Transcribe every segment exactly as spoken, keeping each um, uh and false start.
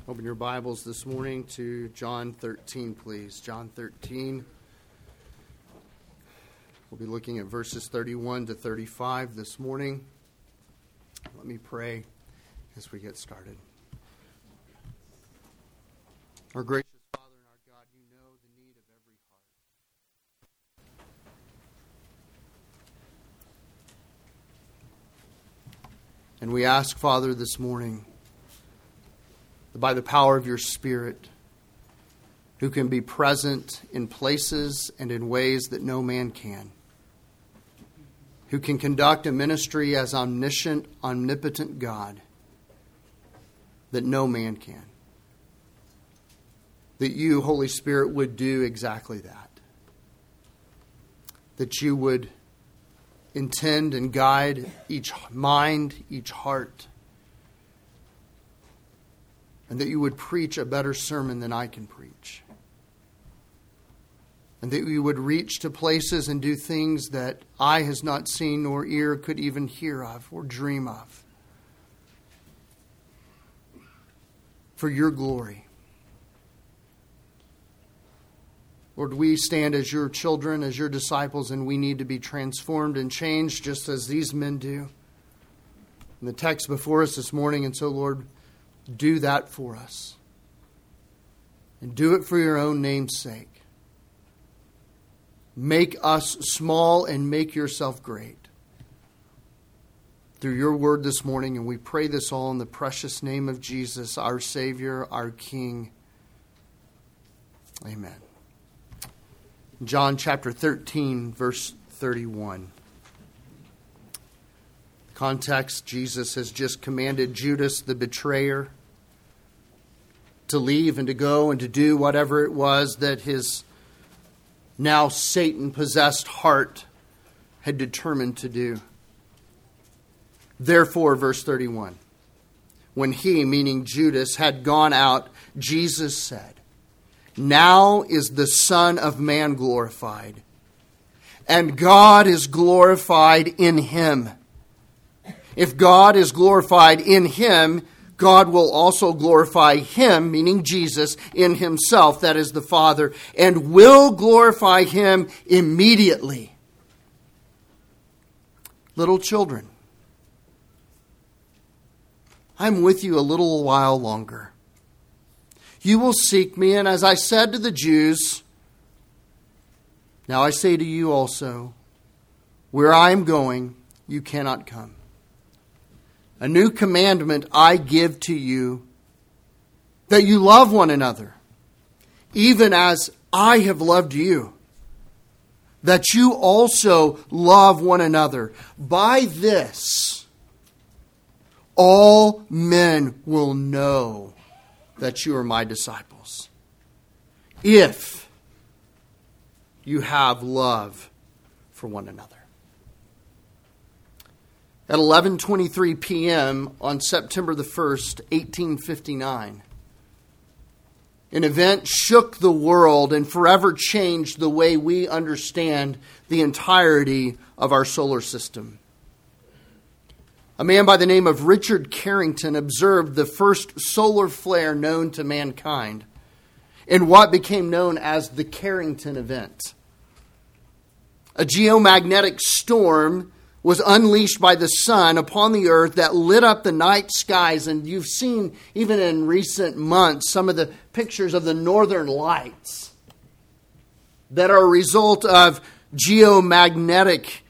Open your Bibles this morning to John thirteen, please. John thirteen. We'll be looking at verses thirty-one to thirty-five this morning. Let me pray as we get started. Our gracious Father and our God, you know the need of every heart. And we ask, Father, this morning, that by the power of your Spirit, who can be present in places and in ways that no man can, who can conduct a ministry as omniscient, omnipotent God that no man can, that you, Holy Spirit, would do exactly that. That you would intend and guide each mind, each heart, and that you would preach a better sermon than I can preach. And that you would reach to places and do things that eye has not seen nor ear could even hear of or dream of. For your glory. Lord, we stand as your children, as your disciples, and we need to be transformed and changed just as these men do. In the text before us this morning, and so, Lord, do that for us. And do it for your own name's sake. Make us small and make yourself great. Through your word this morning, and we pray this all in the precious name of Jesus, our Savior, our King. Amen. John chapter thirteen, verse thirty-one. Context, Jesus has just commanded Judas, the betrayer, to leave and to go and to do whatever it was that his now Satan-possessed heart had determined to do. Therefore, verse thirty-one, when he, meaning Judas, had gone out, Jesus said, "Now is the Son of Man glorified, and God is glorified in him. If God is glorified in him, God will also glorify him," meaning Jesus, "in himself," that is the Father, "and will glorify him immediately." Little children, I'm with you a little while longer. You will seek me, and as I said to the Jews, now I say to you also, where I am going, you cannot come. A new commandment I give to you, that you love one another, even as I have loved you, that you also love one another. By this, all men will know that you are my disciples, if you have love for one another. At eleven twenty-three p.m. on September the first, eighteen fifty-nine, an event shook the world and forever changed the way we understand the entirety of our solar system. A man by the name of Richard Carrington observed the first solar flare known to mankind in what became known as the Carrington event. A geomagnetic storm was unleashed by the sun upon the earth that lit up the night skies. And you've seen, even in recent months, some of the pictures of the northern lights that are a result of geomagnetic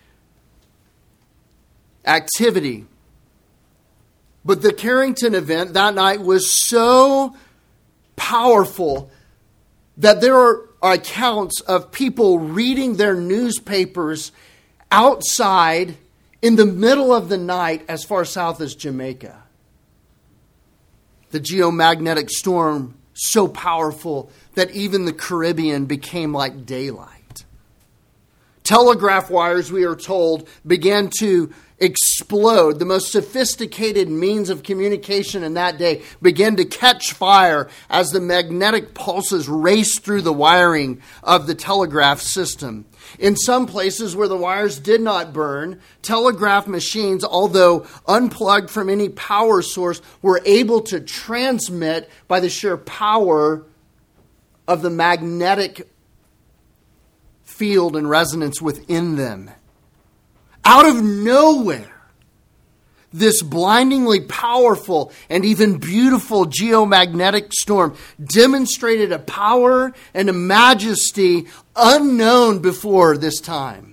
activity. But the Carrington event that night was so powerful that there are accounts of people reading their newspapers outside in the middle of the night as far south as Jamaica. The geomagnetic storm so powerful that even the Caribbean became like daylight. Telegraph wires, we are told, began to explode. The most sophisticated means of communication in that day began to catch fire as the magnetic pulses raced through the wiring of the telegraph system. In some places where the wires did not burn, telegraph machines, although unplugged from any power source, were able to transmit by the sheer power of the magnetic field and resonance within them. Out of nowhere, this blindingly powerful and even beautiful geomagnetic storm demonstrated a power and a majesty unknown before this time.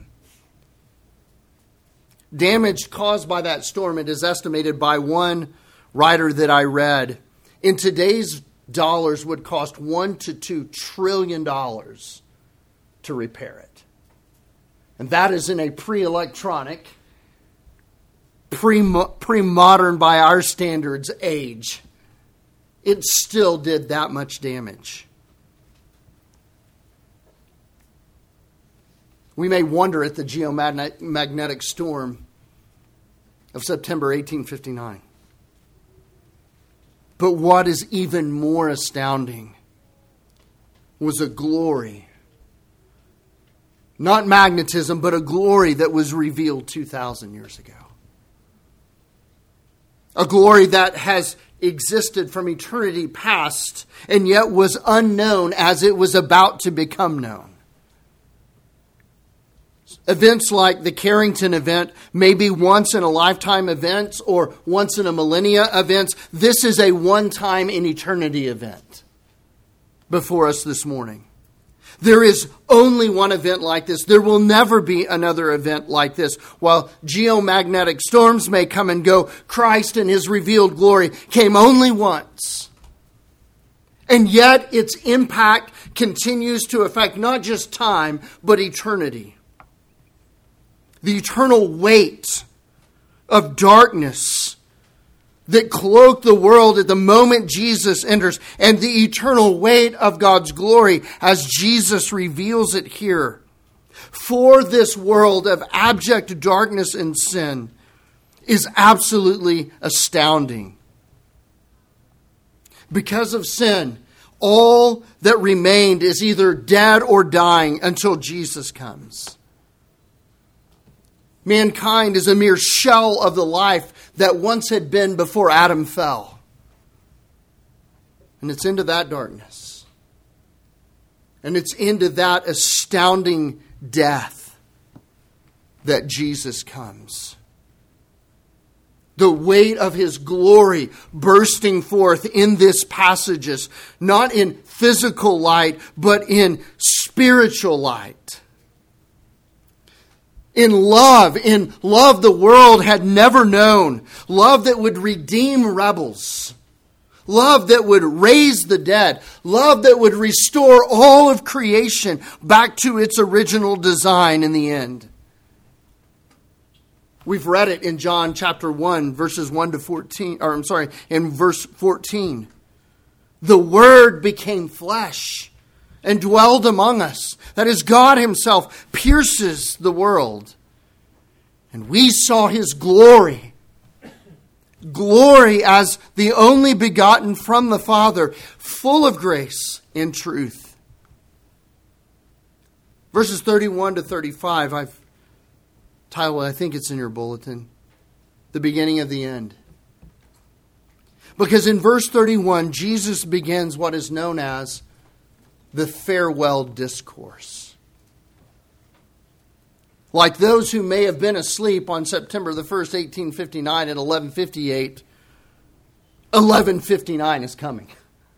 Damage caused by that storm, it is estimated by one writer that I read, in today's dollars would cost one to two trillion dollars to repair it. And that is in a pre-electronic, pre- pre-modern by our standards age. It still did that much damage. We may wonder at the geomagnetic storm of September eighteen fifty-nine. But what is even more astounding was a glory, not magnetism, but a glory that was revealed two thousand years ago. A glory that has existed from eternity past and yet was unknown as it was about to become known. Events like the Carrington event may be once in a lifetime events or once in a millennia events. This is a one-time in eternity event before us this morning. There is only one event like this. There will never be another event like this. While geomagnetic storms may come and go, Christ in His revealed glory came only once. And yet its impact continues to affect not just time, but eternity. The eternal weight of darkness that cloaked the world at the moment Jesus enters, and the eternal weight of God's glory as Jesus reveals it here. For this world of abject darkness and sin is absolutely astounding. Because of sin, all that remained is either dead or dying until Jesus comes. Mankind is a mere shell of the life that once had been before Adam fell. And it's into that darkness. And it's into that astounding death that Jesus comes. The weight of His glory bursting forth in this passages, not in physical light, but in spiritual light. In love, in love the world had never known. Love that would redeem rebels. Love that would raise the dead. Love that would restore all of creation back to its original design in the end. We've read it in John chapter one, verses one to fourteen, or I'm sorry, in verse fourteen. The Word became flesh and dwelled among us. That is, God Himself pierces the world. And we saw His glory. Glory as the only begotten from the Father, full of grace and truth. Verses thirty-one to thirty-five, I've titled, I think it's in your bulletin, The Beginning of the End. Because in verse thirty-one, Jesus begins what is known as the farewell discourse. Like those who may have been asleep on September the first, eighteen fifty-nine at eleven fifty-eight, eleven fifty-nine is coming.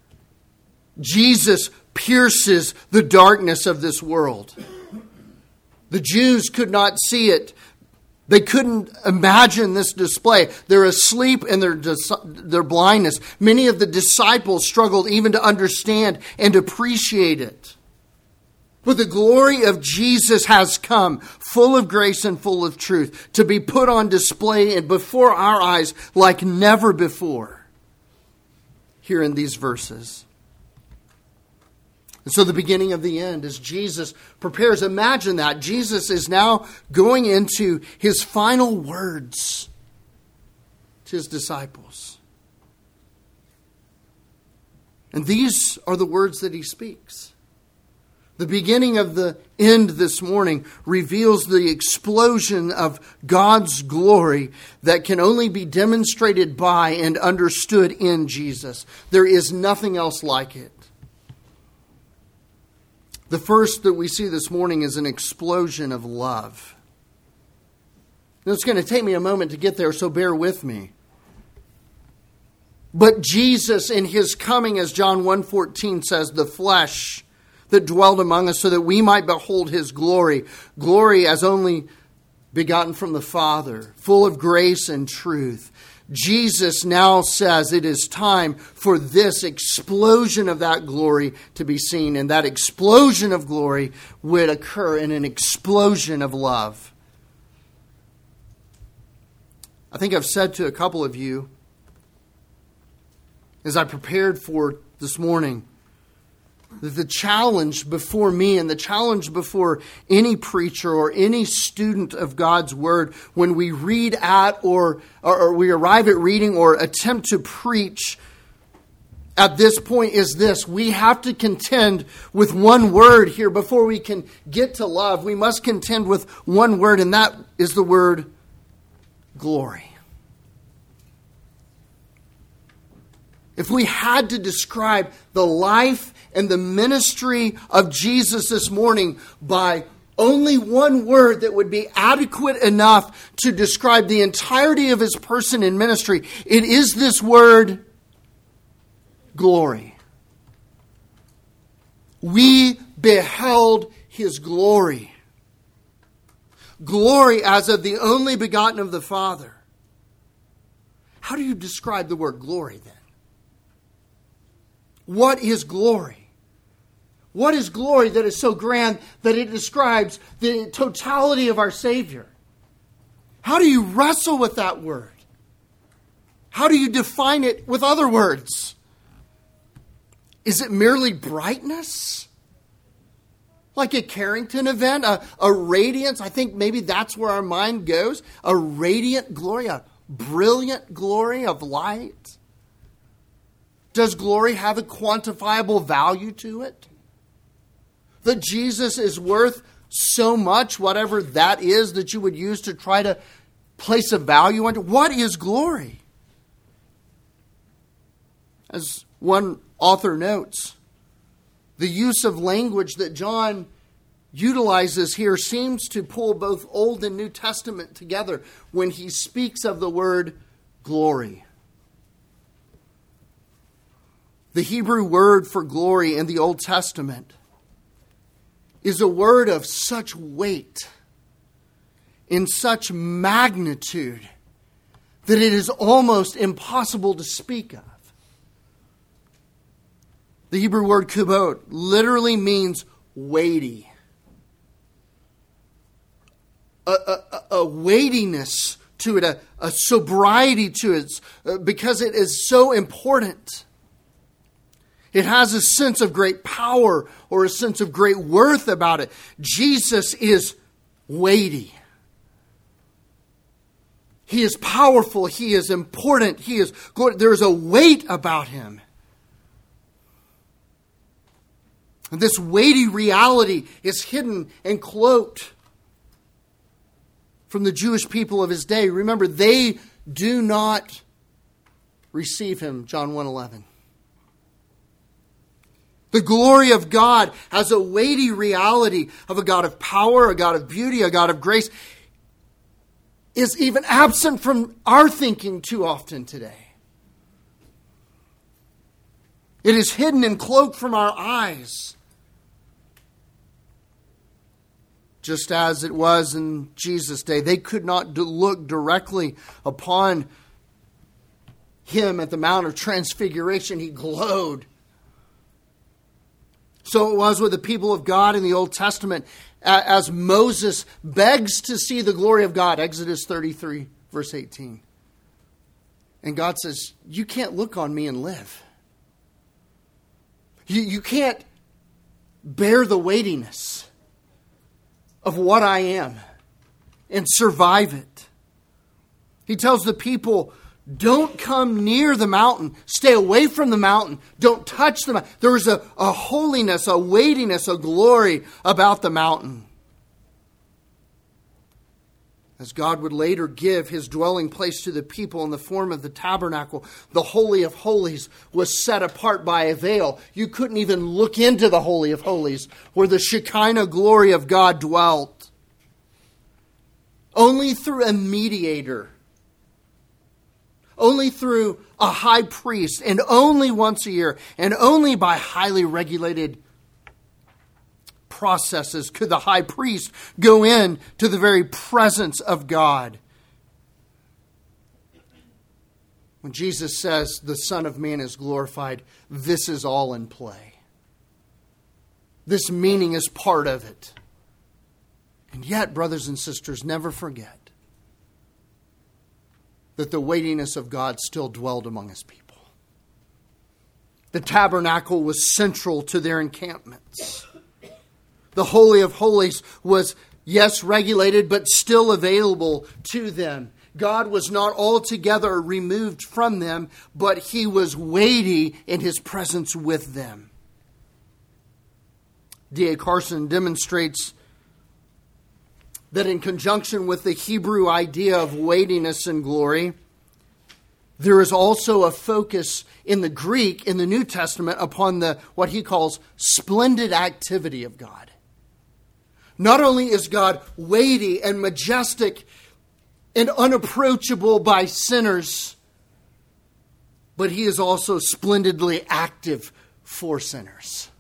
Jesus pierces the darkness of this world. The Jews could not see it. They couldn't imagine this display. They're asleep in their, their blindness. Many of the disciples struggled even to understand and appreciate it. But the glory of Jesus has come, full of grace and full of truth, to be put on display and before our eyes like never before. Here in these verses. And so the beginning of the end, as Jesus prepares, imagine that. Jesus is now going into his final words to his disciples. And these are the words that he speaks. The beginning of the end this morning reveals the explosion of God's glory that can only be demonstrated by and understood in Jesus. There is nothing else like it. The first that we see this morning is an explosion of love. Now, it's going to take me a moment to get there, so bear with me. But Jesus in his coming, as John one fourteen says, the flesh that dwelled among us so that we might behold his glory. Glory as only begotten from the Father, full of grace and truth. Jesus now says it is time for this explosion of that glory to be seen. And that explosion of glory would occur in an explosion of love. I think I've said to a couple of you, as I prepared for this morning, that the challenge before me and the challenge before any preacher or any student of God's Word when we read at or, or, or we arrive at reading or attempt to preach at this point is this. We have to contend with one word here before we can get to love. We must contend with one word, and that is the word glory. If we had to describe the life and the ministry of Jesus this morning by only one word that would be adequate enough to describe the entirety of his person and ministry, it is this word, glory. We beheld his glory. Glory as of the only begotten of the Father. How do you describe the word glory then? What is glory? What is glory that is so grand that it describes the totality of our Savior? How do you wrestle with that word? How do you define it with other words? Is it merely brightness? Like a Carrington event, a, a radiance? I think maybe that's where our mind goes. A radiant glory, a brilliant glory of light. Does glory have a quantifiable value to it? That Jesus is worth so much, whatever that is that you would use to try to place a value on it. What is glory? As one author notes, the use of language that John utilizes here seems to pull both Old and New Testament together when he speaks of the word glory. The Hebrew word for glory in the Old Testament is a word of such weight, in such magnitude, that it is almost impossible to speak of. The Hebrew word kubot literally means weighty. A, a, a weightiness to it, a, a sobriety to it, because it is so important. It has a sense of great power or a sense of great worth about it. Jesus is weighty. He is powerful. He is important. He is glorious. There is a weight about him. And this weighty reality is hidden and cloaked from the Jewish people of his day. Remember, they do not receive him, John one eleven. The glory of God has a weighty reality of a God of power, a God of beauty, a God of grace, is even absent from our thinking too often today. It is hidden and cloaked from our eyes. Just as it was in Jesus' day, they could not look directly upon him at the Mount of Transfiguration. He glowed. So it was with the people of God in the Old Testament as Moses begs to see the glory of God. Exodus thirty-three, verse eighteen. And God says, you can't look on me and live. You, you can't bear the weightiness of what I am and survive it. He tells the people, don't come near the mountain. Stay away from the mountain. Don't touch the mountain. There is a, a holiness, a weightiness, a glory about the mountain. As God would later give his dwelling place to the people in the form of the tabernacle, the Holy of Holies was set apart by a veil. You couldn't even look into the Holy of Holies where the Shekinah glory of God dwelt. Only through a mediator, only through a high priest, and only once a year, and only by highly regulated processes could the high priest go in to the very presence of God. When Jesus says the Son of Man is glorified, this is all in play. This meaning is part of it. And yet, brothers and sisters, never forget that the weightiness of God still dwelled among his people. The tabernacle was central to their encampments. The Holy of Holies was, yes, regulated, but still available to them. God was not altogether removed from them, but he was weighty in his presence with them. D A Carson demonstrates that in conjunction with the Hebrew idea of weightiness and glory, there is also a focus in the Greek, in the New Testament, upon the what he calls splendid activity of God. Not only is God weighty and majestic and unapproachable by sinners, but he is also splendidly active for sinners.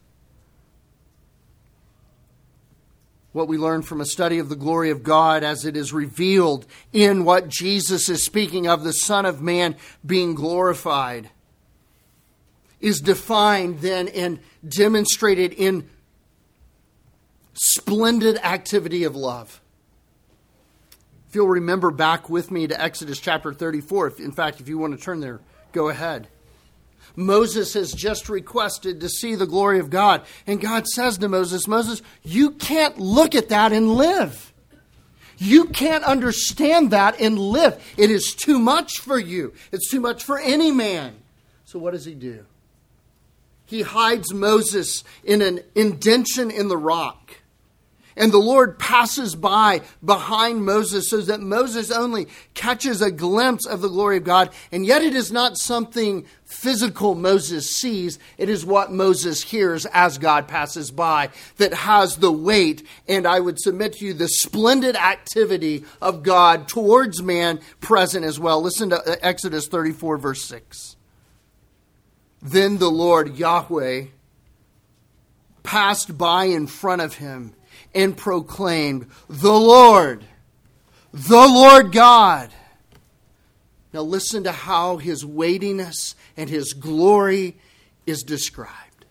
What we learn from a study of the glory of God as it is revealed in what Jesus is speaking of, the Son of Man being glorified, is defined then and demonstrated in splendid activity of love. If you'll remember back with me to Exodus chapter thirty-four, if, in fact, if you want to turn there, go ahead. Moses has just requested to see the glory of God. And God says to Moses, Moses, you can't look at that and live. You can't understand that and live. It is too much for you. It's too much for any man. So what does he do? He hides Moses in an indention in the rock. And the Lord passes by behind Moses so that Moses only catches a glimpse of the glory of God. And yet it is not something physical Moses sees. It is what Moses hears as God passes by that has the weight, and I would submit to you, the splendid activity of God towards man present as well. Listen to Exodus thirty-four, verse six. Then the Lord Yahweh passed by in front of him and proclaimed, the Lord, the Lord God. Now listen to how his weightiness and his glory is described.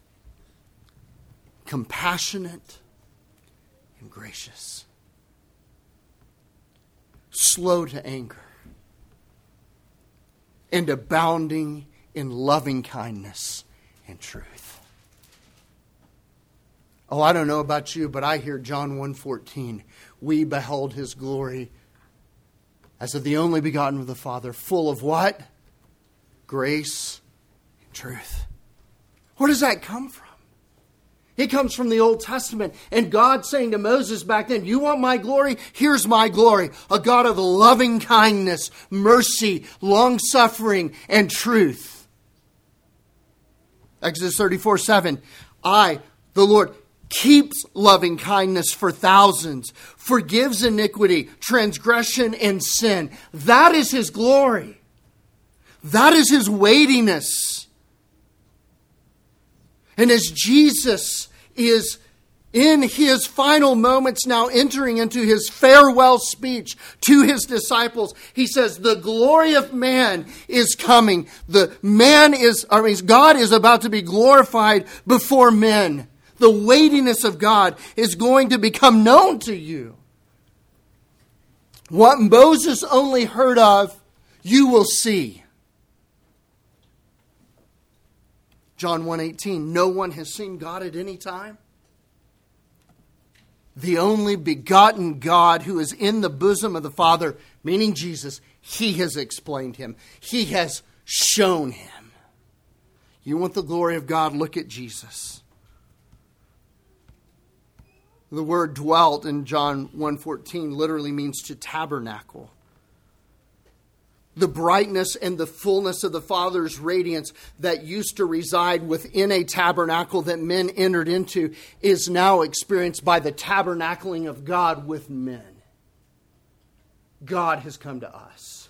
Compassionate and gracious. Slow to anger. And abounding in loving kindness and truth. Oh, I don't know about you, but I hear John one fourteen. We beheld his glory as of the only begotten of the Father, full of what? Grace and truth. Where does that come from? It comes from the Old Testament. And God saying to Moses back then, you want my glory? Here's my glory. A God of loving kindness, mercy, long-suffering, and truth. Exodus thirty-four, seven. I, the Lord, keeps loving kindness for thousands, forgives iniquity, transgression, and sin. That is his glory. That is his weightiness. And as Jesus is in his final moments now entering into his farewell speech to his disciples, he says, the glory of man is coming. The man is, I mean, God is about to be glorified before men. The weightiness of God is going to become known to you. What Moses only heard of, you will see. John one eighteen, no one has seen God at any time. the only begotten God who is in the bosom of the Father, meaning Jesus, he has explained him. He has shown him. You want the glory of God? Look at Jesus. The word dwelt in John one fourteen literally means to tabernacle. The brightness and the fullness of the Father's radiance that used to reside within a tabernacle that men entered into is now experienced by the tabernacling of God with men. God has come to us.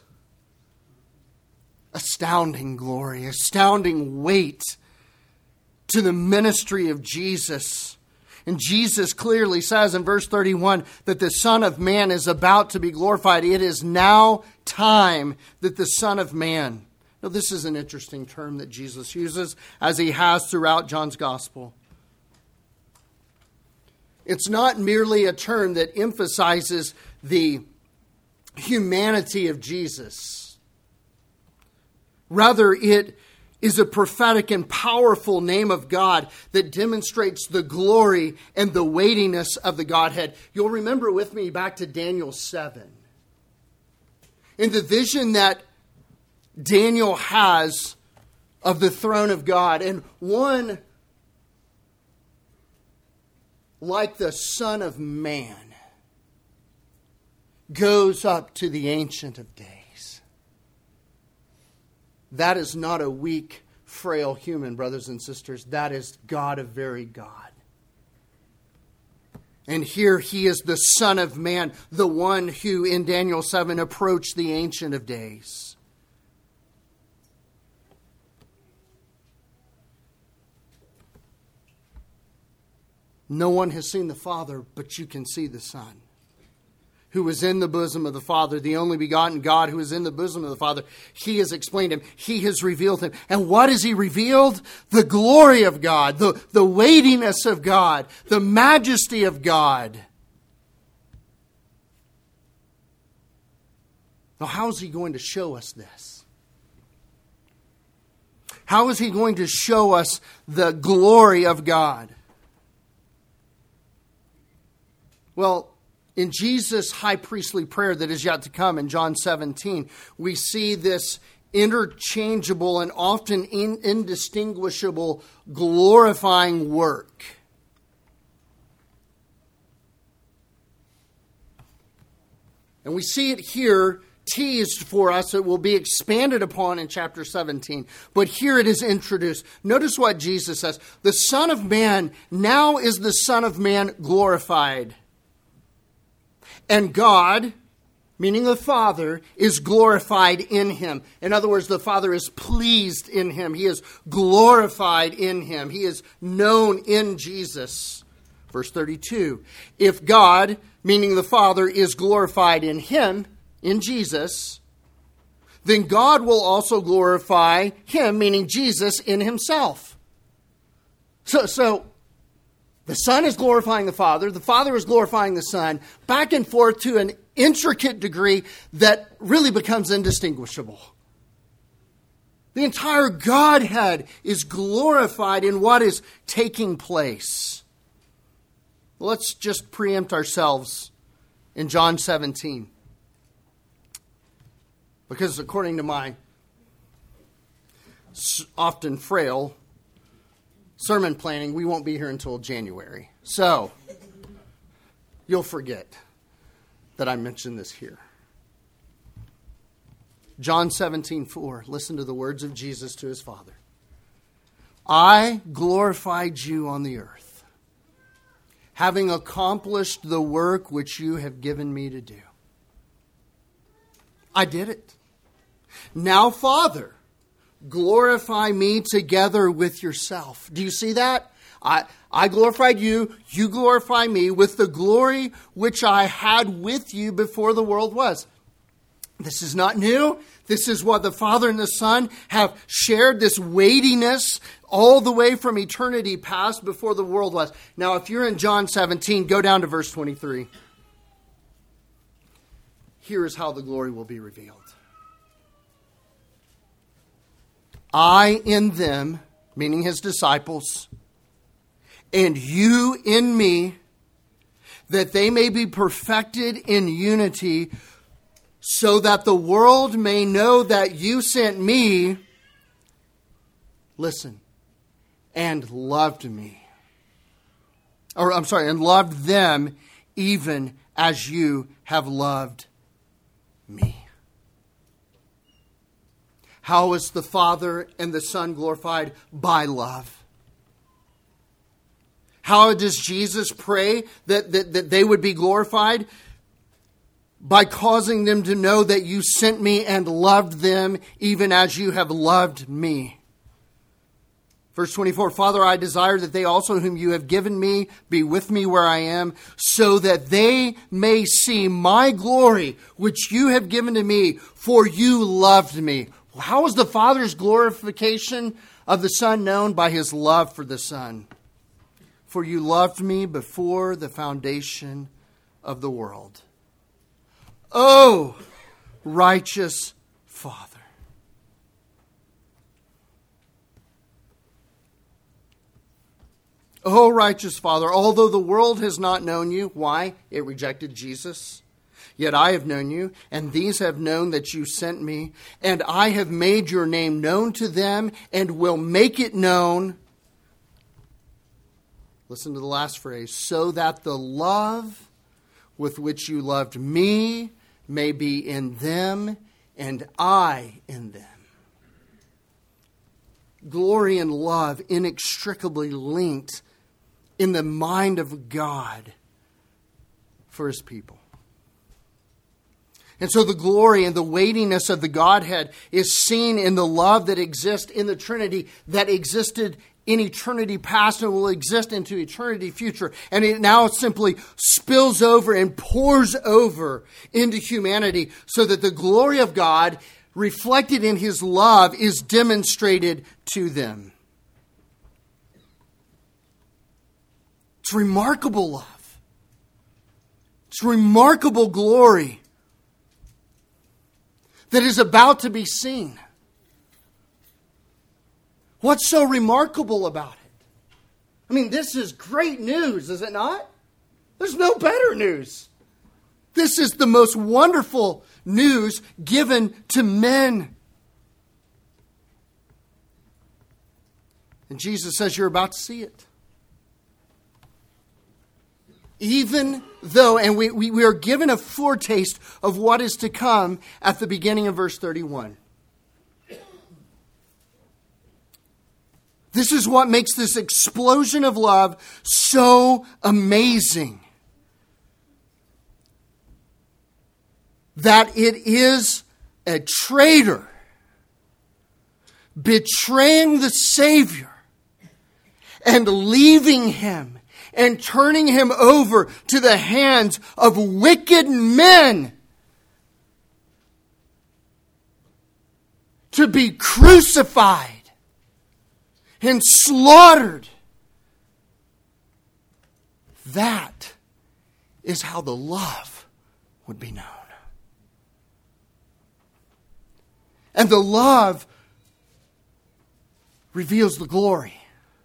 Astounding glory, astounding weight to the ministry of Jesus. And Jesus clearly says in verse thirty-one that the Son of Man is about to be glorified. It is now time that the Son of Man. Now, this is an interesting term that Jesus uses, as he has throughout John's Gospel. It's not merely a term that emphasizes the humanity of Jesus. Rather, it is a prophetic and powerful name of God that demonstrates the glory and the weightiness of the Godhead. You'll remember with me back to Daniel seven. In the vision that Daniel has of the throne of God, and one like the Son of Man goes up to the Ancient of Days. That is not a weak, frail human, brothers and sisters. That is God, a very God. And here he is the Son of Man, the one who in Daniel seven approached the Ancient of Days. No one has seen the Father, but you can see the Son, who is in the bosom of the Father, the only begotten God who is in the bosom of the Father. He has explained him. He has revealed him. And what has he revealed? The glory of God, the, the weightiness of God, the majesty of God. Now, how is he going to show us this? How is he going to show us the glory of God? Well, in Jesus' high priestly prayer that is yet to come in John seventeen, we see this interchangeable and often in, indistinguishable glorifying work. And we see it here teased for us. It will be expanded upon in chapter seventeen. But here it is introduced. Notice what Jesus says. The Son of Man, now is the Son of Man glorified. And God, meaning the Father, is glorified in him. In other words, the Father is pleased in him. He is glorified in him. He is known in Jesus. Verse thirty-two. If God, meaning the Father, is glorified in him, in Jesus, then God will also glorify him, meaning Jesus, in himself. So, so the Son is glorifying the Father. The Father is glorifying the Son. Back and forth to an intricate degree that really becomes indistinguishable. The entire Godhead is glorified in what is taking place. Let's just preempt ourselves in John seventeen. Because according to my often frail sermon planning, we won't be here until January. So, you'll forget that I mentioned this here. John seventeen four. Listen to the words of Jesus to his Father. I glorified you on the earth, having accomplished the work which you have given me to do. I did it. Now, Father, glorify me together with yourself. Do you see that? I, I glorified you, you glorify me with the glory which I had with you before the world was. This is not new. This is what the Father and the Son have shared, this weightiness all the way from eternity past before the world was. Now, if you're in John seventeen, go down to verse twenty-three. Here is how the glory will be revealed. I in them, meaning his disciples, and you in me, that they may be perfected in unity, so that the world may know that you sent me, listen, and loved me. Or, I'm sorry, and loved them even as you have loved me. How is the Father and the Son glorified? By love. How does Jesus pray that, that, that they would be glorified? By causing them to know that you sent me and loved them even as you have loved me. Verse twenty-four, Father, I desire that they also whom you have given me be with me where I am, so that they may see my glory, which you have given to me, for you loved me. How is the Father's glorification of the Son known? By his love for the Son. For you loved me before the foundation of the world. Oh, righteous Father. Oh, righteous Father, although the world has not known you, why? It rejected Jesus. Yet I have known you, and these have known that you sent me, and I have made your name known to them, and will make it known. Listen to the last phrase. So that the love with which you loved me may be in them, and I in them. Glory and love inextricably linked in the mind of God for his people. And so the glory and the weightiness of the Godhead is seen in the love that exists in the Trinity, that existed in eternity past and will exist into eternity future. And it now simply spills over and pours over into humanity, so that the glory of God reflected in his love is demonstrated to them. It's remarkable love. It's remarkable glory that is about to be seen. What's so remarkable about it? I mean, this is great news, is it not? There's no better news. This is the most wonderful news given to men. And Jesus says you're about to see it. Even though, and we, we, we are given a foretaste of what is to come at the beginning of verse thirty-one. This is what makes this explosion of love so amazing. That it is a traitor betraying the Savior and leaving him and turning him over to the hands of wicked men to be crucified and slaughtered. That is how the love would be known. And the love reveals the glory.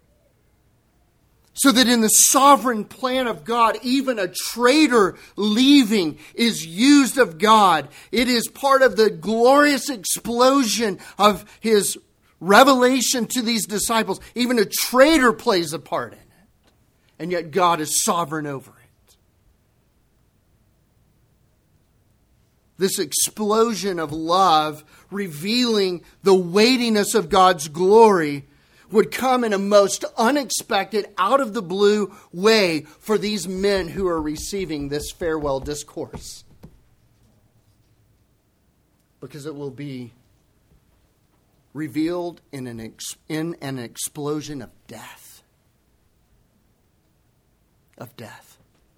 So that in the sovereign plan of God, even a traitor leaving is used of God. It is part of the glorious explosion of his revelation to these disciples. Even a traitor plays a part in it. And yet God is sovereign over it. This explosion of love, revealing the weightiness of God's glory, would come in a most unexpected, out of the blue way for these men who are receiving this farewell discourse. Because it will be revealed in an ex- in an explosion of death. Of death.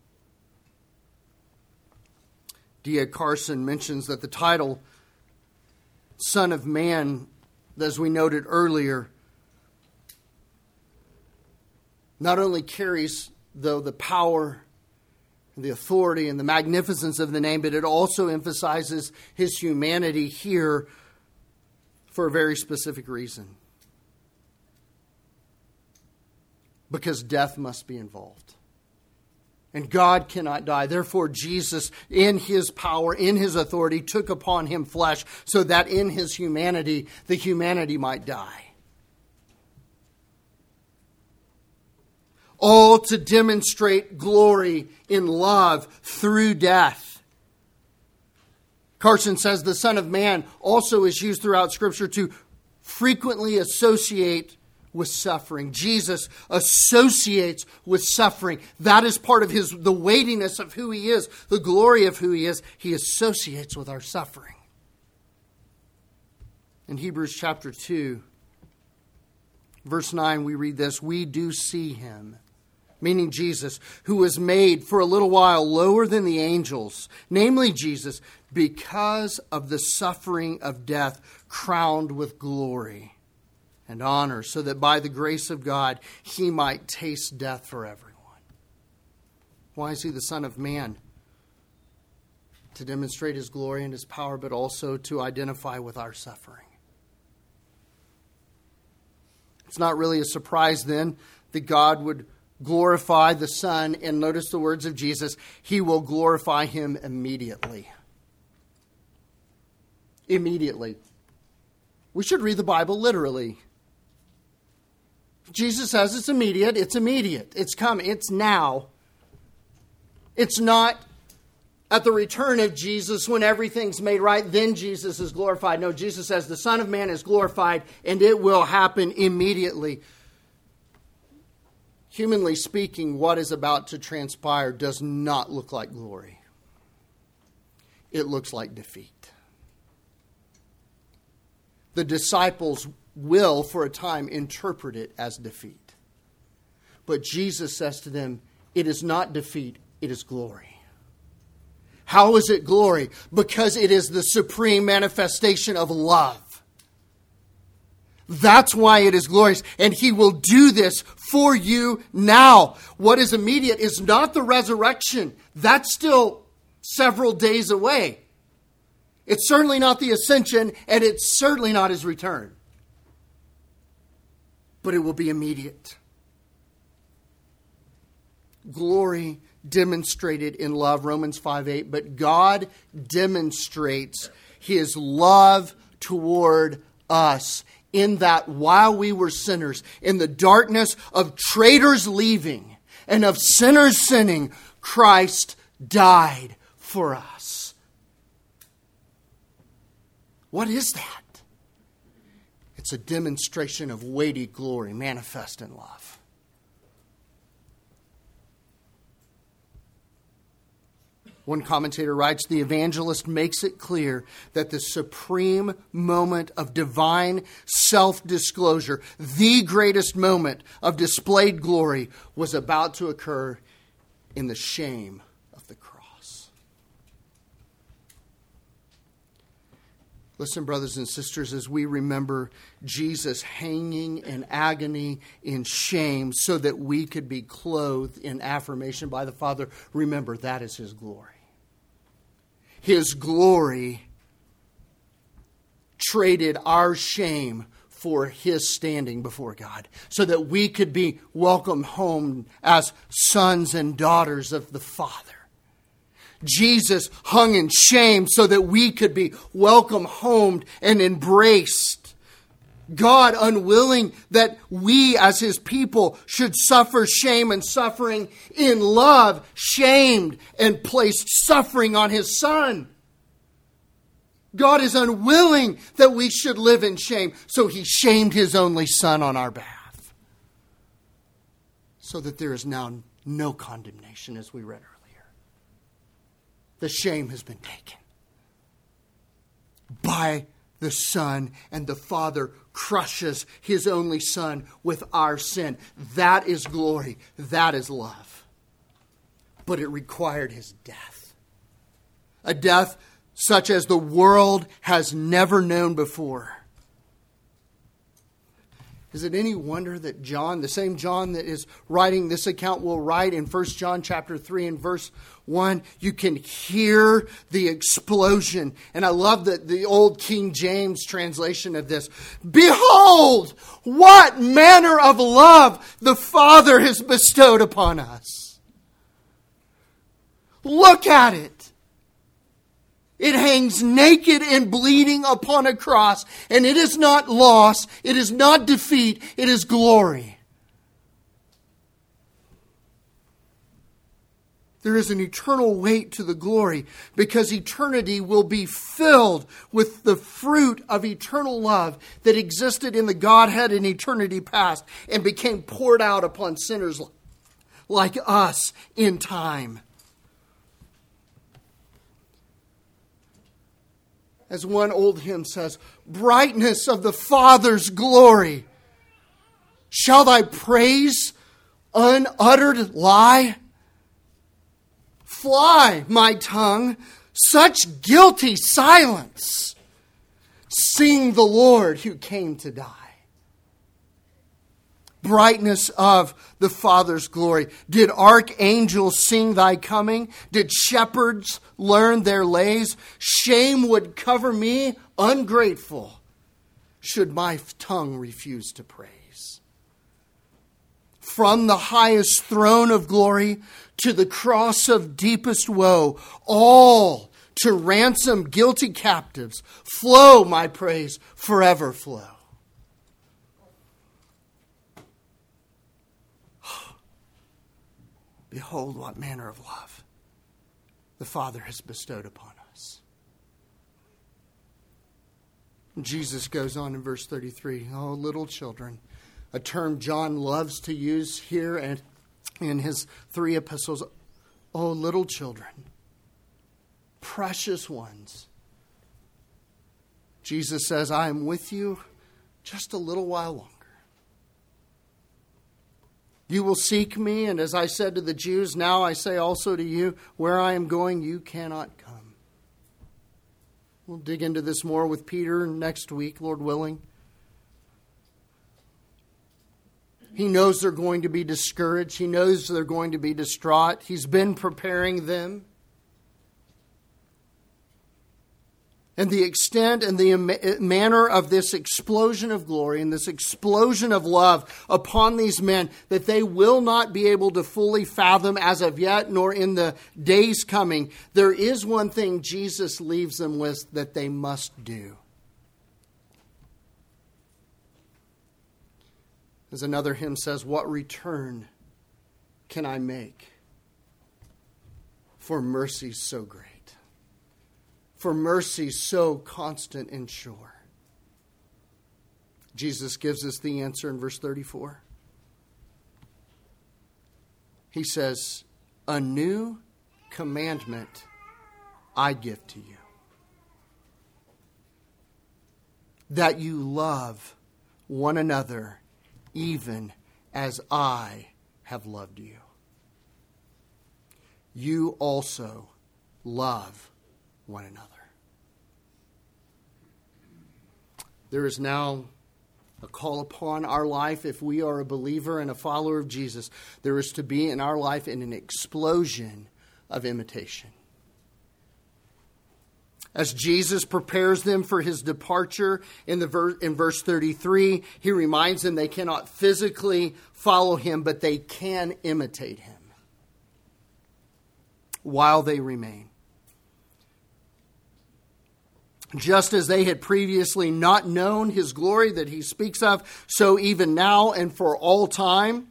D A Carson mentions that the title Son of Man, as we noted earlier, not only carries, though, the power and the authority and the magnificence of the name, but it also emphasizes his humanity here for a very specific reason. Because death must be involved. And God cannot die. Therefore, Jesus, in his power, in his authority, took upon him flesh so that in his humanity, the humanity might die. All to demonstrate glory in love through death. Carson says the Son of Man also is used throughout Scripture to frequently associate with suffering. Jesus associates with suffering. That is part of his, the weightiness of who he is, the glory of who he is. He associates with our suffering. In Hebrews chapter two, verse nine, we read this: we do see him, meaning Jesus, who was made for a little while lower than the angels, namely Jesus, because of the suffering of death, crowned with glory and honor, so that by the grace of God he might taste death for everyone. Why is he the Son of Man? To demonstrate his glory and his power, but also to identify with our suffering. It's not really a surprise then that God would glorify the Son, and notice the words of Jesus, he will glorify him immediately. Immediately. We should read the Bible literally. Jesus says it's immediate. It's immediate. It's coming. It's now. It's not at the return of Jesus when everything's made right, then Jesus is glorified. No, Jesus says the Son of Man is glorified and it will happen immediately. Humanly speaking, what is about to transpire does not look like glory. It looks like defeat. The disciples will, for a time, interpret it as defeat. But Jesus says to them, it is not defeat, it is glory. How is it glory? Because it is the supreme manifestation of love. That's why it is glorious. And he will do this for you now. What is immediate is not the resurrection. That's still several days away. It's certainly not the ascension, and it's certainly not his return. But it will be immediate. Glory demonstrated in love, Romans five eight. But God demonstrates his love toward us in that while we were sinners, in the darkness of traitors leaving and of sinners sinning, Christ died for us. What is that? It's a demonstration of weighty glory manifest in love. One commentator writes, the evangelist makes it clear that the supreme moment of divine self-disclosure, the greatest moment of displayed glory, was about to occur in the shame of the cross. Listen, brothers and sisters, as we remember Jesus hanging in agony, in shame, so that we could be clothed in affirmation by the Father, remember that is his glory. His glory traded our shame for his standing before God, so that we could be welcomed home as sons and daughters of the Father. Jesus hung in shame so that we could be welcomed home and embraced. God unwilling that we as his people should suffer shame and suffering in love, shamed and placed suffering on his Son. God is unwilling that we should live in shame, so he shamed his only Son on our behalf, so that there is now no condemnation, as we read earlier. The shame has been taken by the Son, and the Father crushes his only Son with our sin. That is glory. That is love. But it required his death. A death such as the world has never known before. Is it any wonder that John, the same John that is writing this account, will write in First John chapter three and verse one, you can hear the explosion. And I love the, the old King James translation of this. Behold, what manner of love the Father has bestowed upon us. Look at it. It hangs naked and bleeding upon a cross. And it is not loss. It is not defeat. It is glory. There is an eternal weight to the glory because eternity will be filled with the fruit of eternal love that existed in the Godhead in eternity past and became poured out upon sinners like us in time. As one old hymn says, brightness of the Father's glory, shall thy praise unuttered lie? Fly, my tongue, such guilty silence. Sing the Lord who came to die. Brightness of the Father's glory. Did archangels sing thy coming? Did shepherds learn their lays? Shame would cover me, ungrateful, should my tongue refuse to praise. From the highest throne of glory to the cross of deepest woe, all to ransom guilty captives, flow my praise, forever flow. Behold what manner of love the Father has bestowed upon us. Jesus goes on in verse thirty-three, oh, little children, a term John loves to use here and in his three epistles. Oh, little children, precious ones. Jesus says, I am with you just a little while longer. You will seek me, and as I said to the Jews, now I say also to you, where I am going, you cannot come. We'll dig into this more with Peter next week, Lord willing. He knows they're going to be discouraged. He knows they're going to be distraught. He's been preparing them. And the extent and the manner of this explosion of glory and this explosion of love upon these men that they will not be able to fully fathom as of yet, nor in the days coming, there is one thing Jesus leaves them with that they must do. As another hymn says, what return can I make for mercy so great? For mercy so constant and sure. Jesus gives us the answer in verse thirty-four. He says, a new commandment I give to you, that you love one another even as I have loved you. You also love one another. There is now a call upon our life, if we are a believer and a follower of Jesus, there is to be in our life in an explosion of imitation. As Jesus prepares them for his departure in the ver- in verse thirty-three, he reminds them they cannot physically follow him, but they can imitate him while they remain. Just as they had previously not known his glory that he speaks of, so even now and for all time,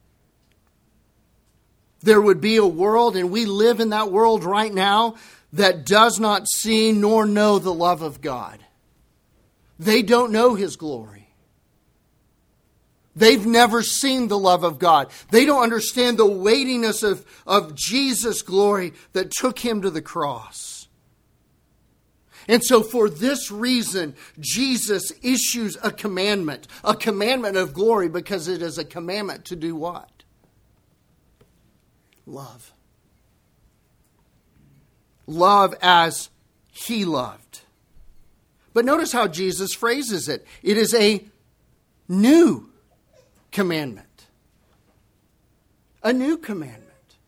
there would be a world, and we live in that world right now, that does not see nor know the love of God. They don't know his glory. They've never seen the love of God. They don't understand the weightiness of, of Jesus' glory that took him to the cross. And so for this reason, Jesus issues a commandment, a commandment of glory, because it is a commandment to do what? Love. Love as he loved. But notice how Jesus phrases it. It is a new commandment. A new commandment.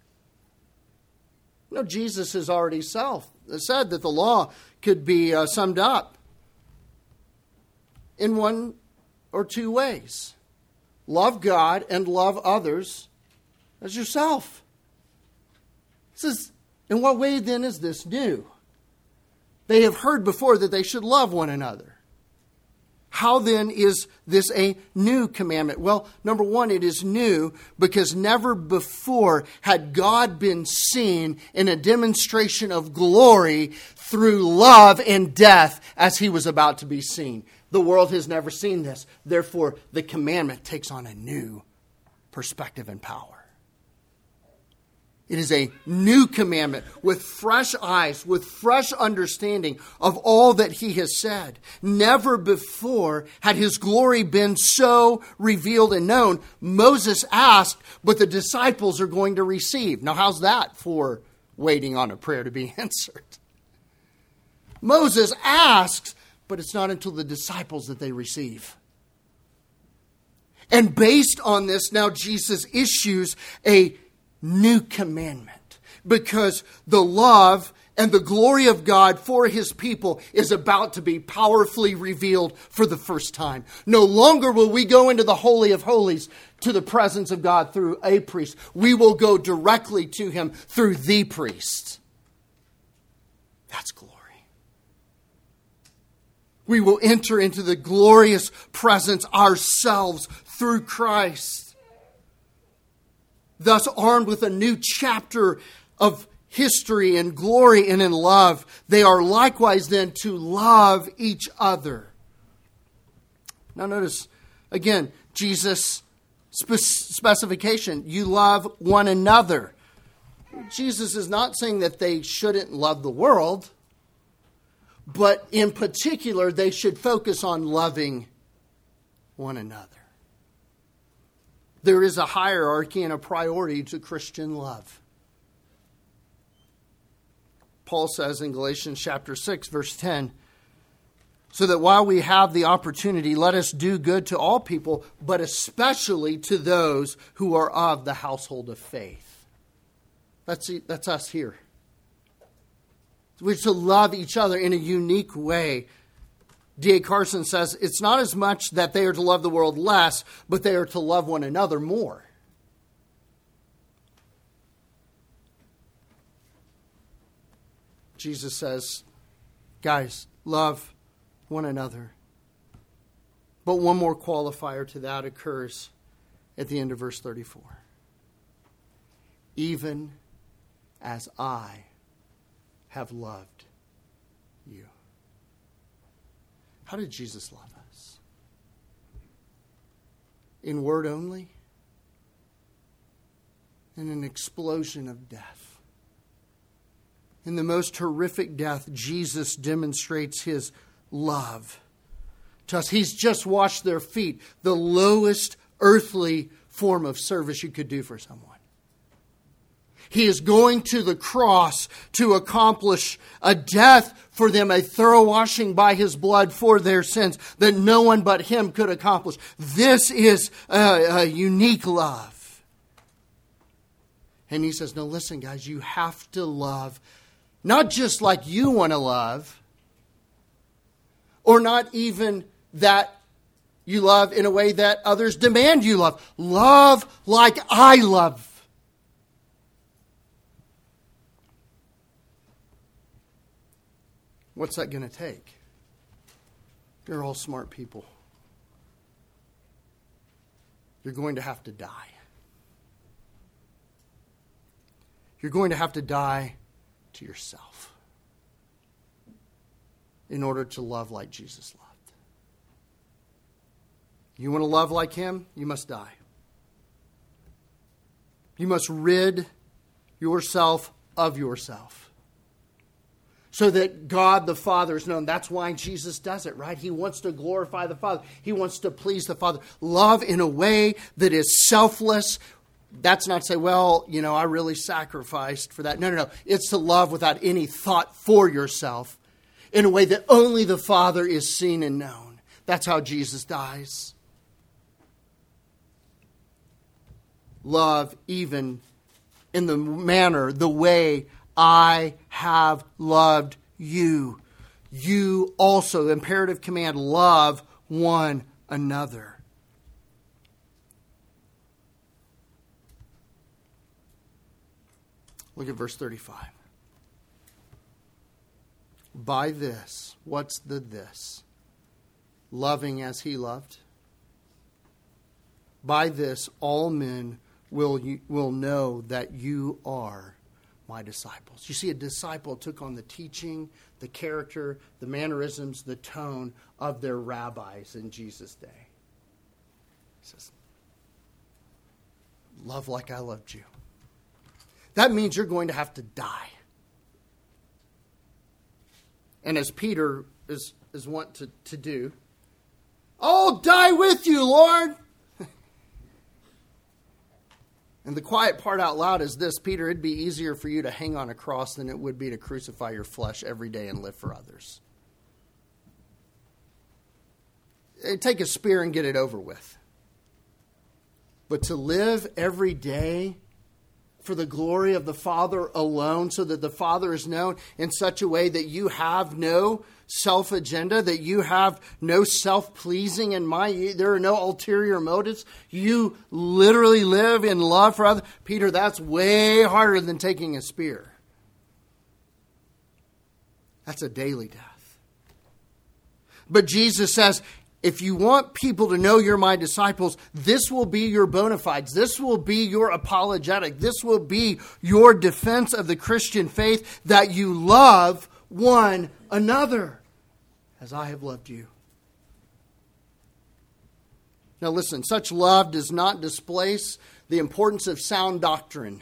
No, Jesus has already self said that the law could be uh, summed up in one or two ways. Love God and love others as yourself. This is In what way then is this new? They have heard before that they should love one another. How then is this a new commandment? Well, number one, it is new because never before had God been seen in a demonstration of glory through love and death as he was about to be seen. The world has never seen this. Therefore, the commandment takes on a new perspective and power. It is a new commandment with fresh eyes, with fresh understanding of all that he has said. Never before had his glory been so revealed and known. Moses asked, but the disciples are going to receive. Now, how's that for waiting on a prayer to be answered? Moses asks, but it's not until the disciples that they receive. And based on this, now Jesus issues a new commandment, because the love and the glory of God for his people is about to be powerfully revealed for the first time. No longer will we go into the Holy of Holies to the presence of God through a priest. We will go directly to him through the priest. That's glory. We will enter into the glorious presence ourselves through Christ. Thus, armed with a new chapter of history and glory and in love, they are likewise then to love each other. Now notice, again, Jesus' spe- specification, you love one another. Jesus is not saying that they shouldn't love the world, but in particular, they should focus on loving one another. There is a hierarchy and a priority to Christian love. Paul says in Galatians chapter six, verse ten, so that while we have the opportunity, let us do good to all people, but especially to those who are of the household of faith. That's, that's us here. We're to love each other in a unique way. D A Carson says, it's not as much that they are to love the world less, but they are to love one another more. Jesus says, guys, love one another. But one more qualifier to that occurs at the end of verse thirty-four. Even as I have loved you. How did Jesus love us? In word only? In an explosion of death. In the most horrific death, Jesus demonstrates his love to us. He's just washed their feet, the lowest earthly form of service you could do for someone. He is going to the cross to accomplish a death for them, a thorough washing by his blood for their sins that no one but him could accomplish. This is a, a unique love. And he says, no, listen, guys, you have to love not just like you want to love, or not even that you love in a way that others demand you love. Love like I love. What's that going to take? You're all smart people. You're going to have to die. You're going to have to die to yourself in order to love like Jesus loved. You want to love like him? You must die. You must rid yourself of yourself, so that God the Father is known. That's why Jesus does it, right? He wants to glorify the Father. He wants to please the Father. Love in a way that is selfless. That's not to say, well, you know, I really sacrificed for that. No, no, no. It's to love without any thought for yourself in a way that only the Father is seen and known. That's how Jesus dies. Love even in the manner, the way I have loved you. You also, the imperative command, love one another. Look at verse thirty-five. By this, what's the this? Loving as he loved. By this, all men will, will know that you are my disciples. You see, a disciple took on the teaching, the character, the mannerisms, the tone of their rabbis in Jesus' day. He says, love like I loved you. That means you're going to have to die. And as Peter is, is wont to, to do, I'll die with you, Lord. And the quiet part out loud is this: Peter, it'd be easier for you to hang on a cross than it would be to crucify your flesh every day and live for others. Take a spear and get it over with. But to live every day for the glory of the Father alone, so that the Father is known in such a way that you have no self-agenda, that you have no self-pleasing in mind, there are no ulterior motives. You literally live in love for others. Peter, that's way harder than taking a spear. That's a daily death. But Jesus says, if you want people to know you're my disciples, this will be your bona fides. This will be your apologetic. This will be your defense of the Christian faith, that you love one another as I have loved you. Now listen, such love does not displace the importance of sound doctrine.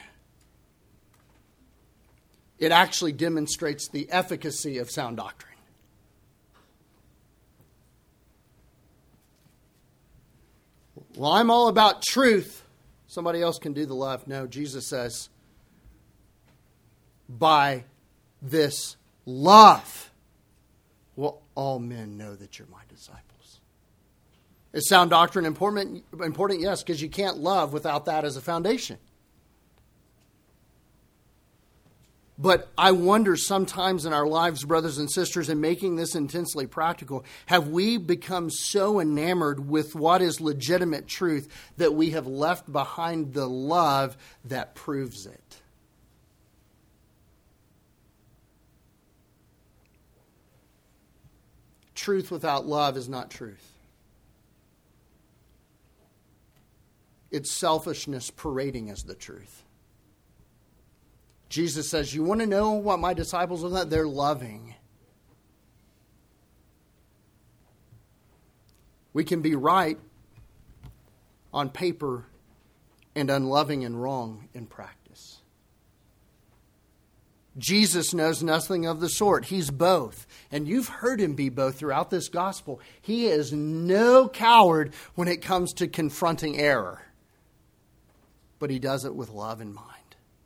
It actually demonstrates the efficacy of sound doctrine. Well, I'm all about truth. Somebody else can do the love. No, Jesus says, by this love will all men know that you're my disciples. Is sound doctrine important? Important, yes, because you can't love without that as a foundation. But I wonder sometimes in our lives, brothers and sisters, in making this intensely practical, have we become so enamored with what is legitimate truth that we have left behind the love that proves it? Truth without love is not truth. It's selfishness parading as the truth. Jesus says, you want to know what my disciples are like? They're loving. We can be right on paper and unloving and wrong in practice. Jesus knows nothing of the sort. He's both. And you've heard him be both throughout this gospel. He is no coward when it comes to confronting error. But he does it with love in mind.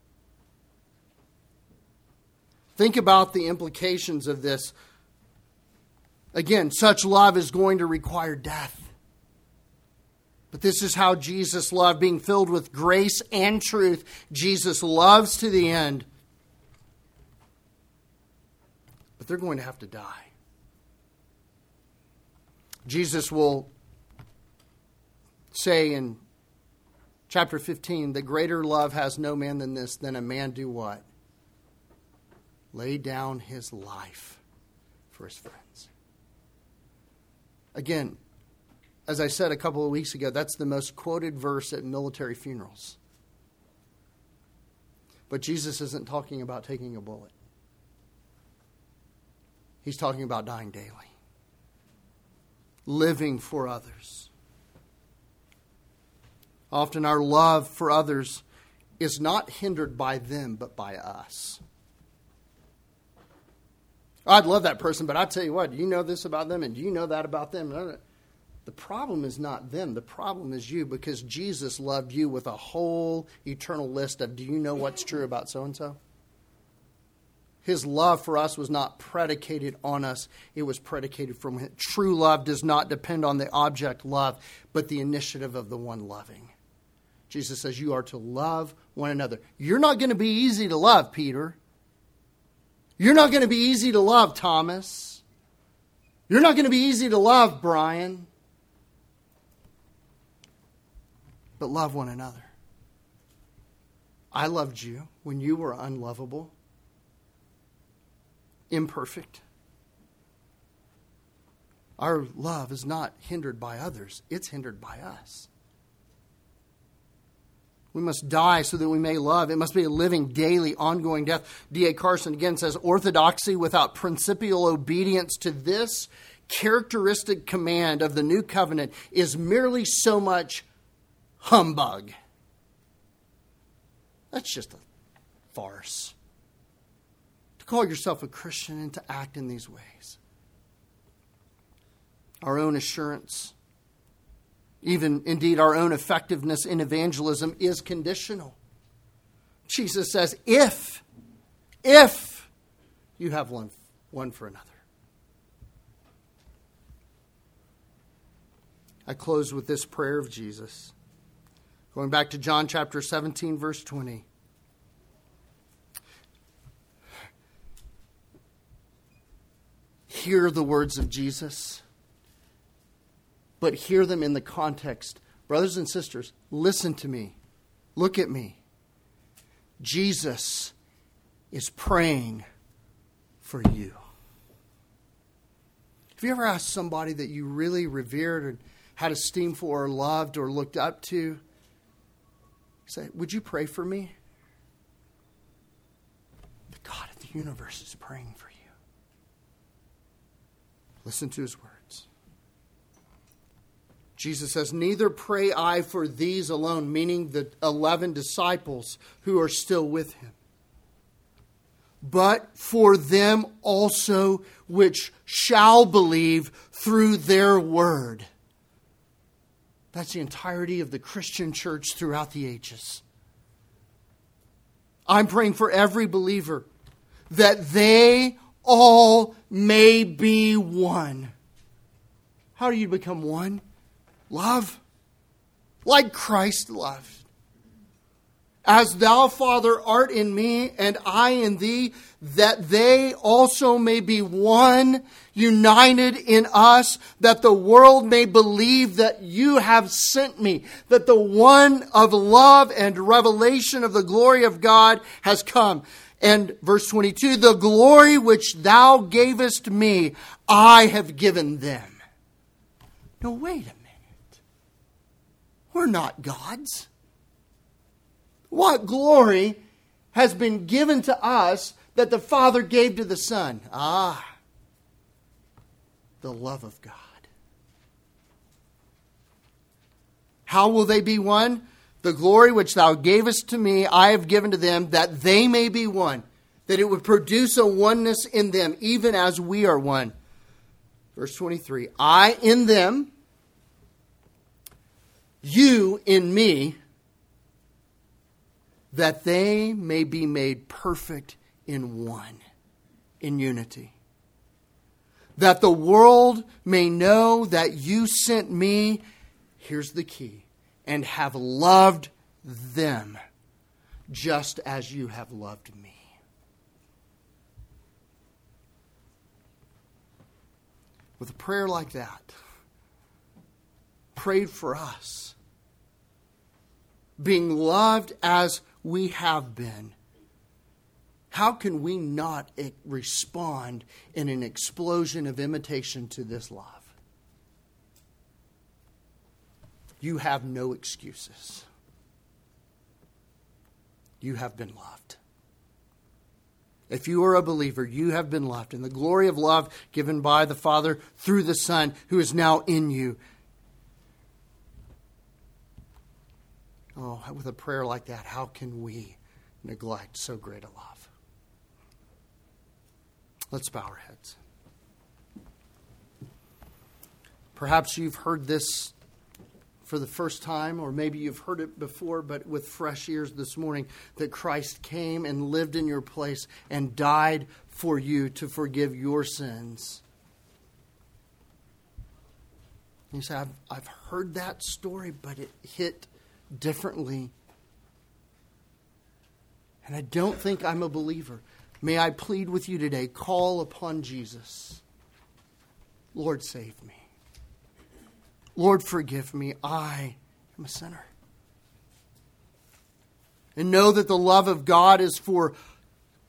Think about the implications of this. Again, such love is going to require death. But this is how Jesus loved, being filled with grace and truth. Jesus loves to the end. But they're going to have to die. Jesus will say in chapter fifteen, the greater love has no man than this, than a man do what? Lay down his life for his friends. Again, as I said a couple of weeks ago, that's the most quoted verse at military funerals. But Jesus isn't talking about taking a bullet. He's talking about dying daily. Living for others. Often our love for others is not hindered by them, but by us. I'd love that person, but I tell you what, do you know this about them and do you know that about them? The problem is not them. The problem is you, because Jesus loved you with a whole eternal list of, do you know what's true about so-and-so? His love for us was not predicated on us. It was predicated from him. True love does not depend on the object love, but the initiative of the one loving. Jesus says you are to love one another. You're not going to be easy to love, Peter. You're not going to be easy to love, Thomas. You're not going to be easy to love, Brian. But love one another. I loved you when you were unlovable, imperfect, Our love is not hindered by others. It's hindered by us. We must die so that we may love. It must be a living, daily, ongoing death. D A Carson again says, orthodoxy without principial obedience to this characteristic command of the new covenant is merely so much humbug. That's just a farce. To call yourself a Christian and to act in these ways. Our own assurance, even indeed our own effectiveness in evangelism, is conditional. Jesus says, if, if you have one, one for another. I close with this prayer of Jesus. Going back to John chapter seventeen, verse twenty. Hear the words of Jesus, but hear them in the context. Brothers and sisters, listen to me. Look at me. Jesus is praying for you. Have you ever asked somebody that you really revered and had esteem for or loved or looked up to, say, would you pray for me? The God of the universe is praying for you. Listen to his words. Jesus says, neither pray I for these alone, meaning the eleven disciples who are still with him, but for them also which shall believe through their word. That's the entirety of the Christian church throughout the ages. I'm praying for every believer that they all may be one. How do you become one? Love. Like Christ loved. As thou, Father, art in me, and I in thee, that they also may be one, united in us, that the world may believe that you have sent me, that the one of love and revelation of the glory of God has come. And verse twenty-two, the glory which thou gavest me, I have given them. No, wait a minute. We're not gods. What glory has been given to us that the Father gave to the Son? Ah, the love of God. How will they be one? The glory which thou gavest to me, I have given to them, that they may be one. That it would produce a oneness in them, even as we are one. Verse twenty-three, I in them, you in me, that they may be made perfect in one, in unity. That the world may know that you sent me, here's the key, and have loved them just as you have loved me. With a prayer like that, prayed for us, being loved as we have been, how can we not respond in an explosion of imitation to this love? You have no excuses. You have been loved. If you are a believer, you have been loved. And the glory of love given by the Father through the Son who is now in you. Oh, with a prayer like that, how can we neglect so great a love? Let's bow our heads. Perhaps you've heard this for the first time, or maybe you've heard it before, but with fresh ears this morning, that Christ came and lived in your place and died for you to forgive your sins. You say, I've, I've heard that story, but it hit differently. And I don't think I'm a believer. May I plead with you today, call upon Jesus. Lord, save me. Lord, forgive me. I am a sinner. And know that the love of God is for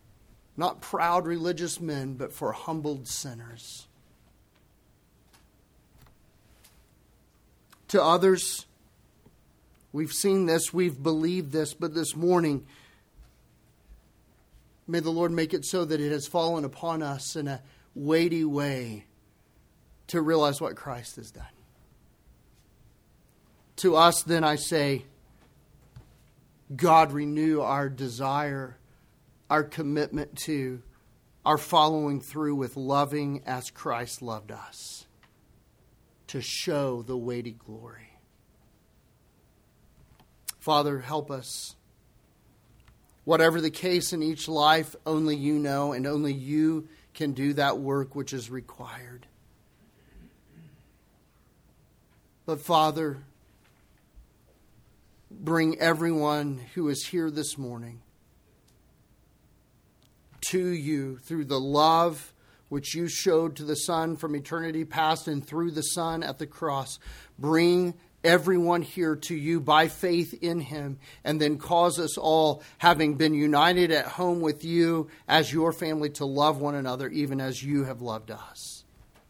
not proud religious men, but for humbled sinners. to others. We've seen this, we've believed this, but this morning, may the Lord make it so that it has fallen upon us in a weighty way to realize what Christ has done. To us, then, I say, God, renew our desire, our commitment to, our following through with loving as Christ loved us, to show the weighty glory. Father, help us. Whatever the case in each life, only you know, and only you can do that work which is required. But Father, bring everyone who is here this morning to you through the love which you showed to the Son from eternity past and through the Son at the cross. Bring everyone here to you by faith in him, and then cause us all, having been united at home with you as your family, to love one another even as you have loved us.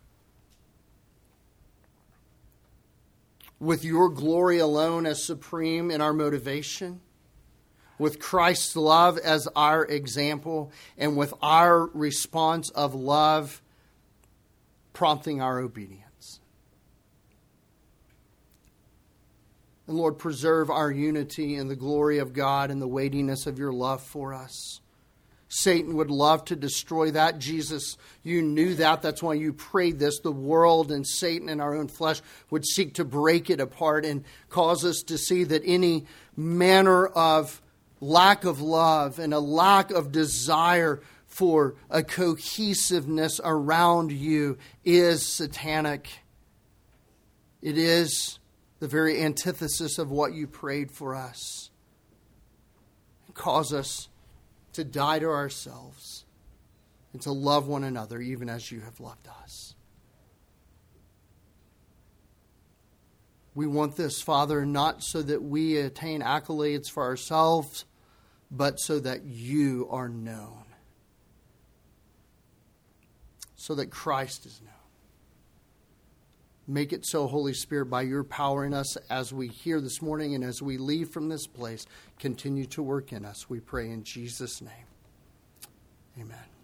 With your glory alone as supreme in our motivation, with Christ's love as our example, and with our response of love prompting our obedience. And Lord, preserve our unity in the glory of God and the weightiness of your love for us. Satan would love to destroy that. Jesus, you knew that. That's why you prayed this. The world and Satan and our own flesh would seek to break it apart and cause us to see that any manner of lack of love and a lack of desire for a cohesiveness around you is satanic. It is the very antithesis of what you prayed for us. Cause us to die to ourselves and to love one another even as you have loved us. We want this, Father, not so that we attain accolades for ourselves, but so that you are known, so that Christ is known. Make it so, Holy Spirit, by your power in us as we hear this morning and as we leave from this place. Continue to work in us, we pray in Jesus' name. Amen.